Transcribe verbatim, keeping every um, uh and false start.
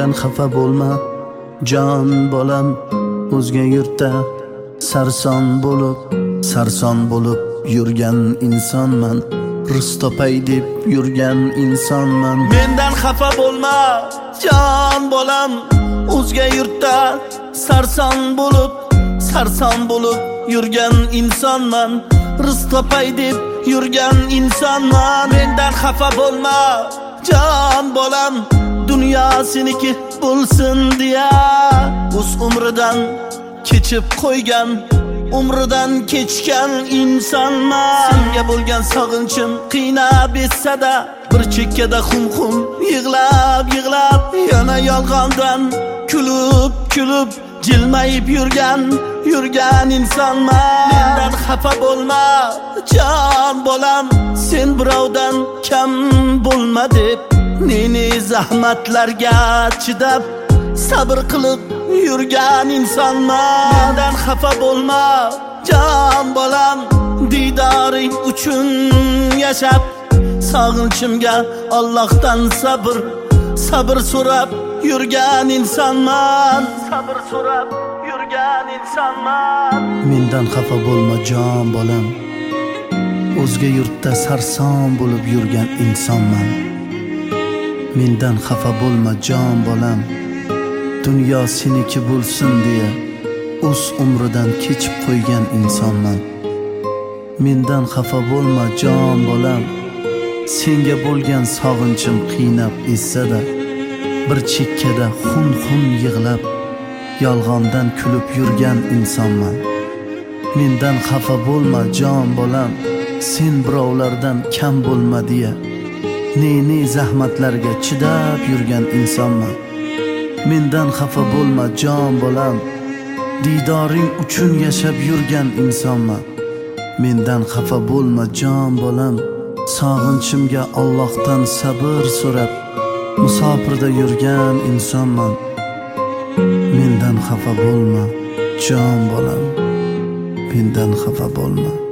mendan xafa bo'lma jon bolam, o'zga yurtda sarson bo'lib sarson bo'lib yurgan insonman, rizq topay deb yurgan insonman. Mendan xafa bo'lma jon bolam, o'zga yurtda sarson bo'lib sarson bo'lib yurgan insonman, rizq topay deb yurgan insonman. Mendan xafa bo'lma jon bolam, dunyo seniki bo'lsin deya o'z umridan kechib qo'ygan, umridan kechgan insonman. Senga bo'lgan sog'inchim qiynab etsada, bir chekkada xum-xum yig'lab yig'lab, yana yolg'ondan kulib kulib jilmayib yurgan yurgan insonman. Mendan xafa bo'lma jon bolam, sen birovdan kam bo'lma deb ne-ne zahmatlarga chidab sabr qilib yurgan insonman. Mendan xafa bo'lma jon bolam, didoring uchun yashab sog'inchimga Allohdan sabr sabr so'rab yurgan insonman, sabr so'rab yurgan insonman. Mendan xafa bo'lma jon bolam, o'zga yurtda sarson bo'lib yurgan insonman. Mendan xafa bo'lma jon bolam, dunyo seniki bo'lsin deya o'z umridan kechib qo'ygan insonman. Mendan xafa bo'lma jon bolam, senga bo'lgan sog'inchim qiynab etsada, bir chekkada xun-xun yig'lab yolg'ondan kulib yurgan insonman. Mendan xafa bo'lma jon bolam, sen birovlardan kam bo'lma deya ne-ne zahmatlarga chidab yurgan insonman. Mendan xafa bo'lma jon bolam, didoring uchun yashab yurgan insonman. Mendan xafa bo'lma jon bolam, sog'inchimga Allohdan sabr so'rab musofirda yurgan insonman. Mendan xafa bo'lma jon bolam, mendan xafa bo'lma.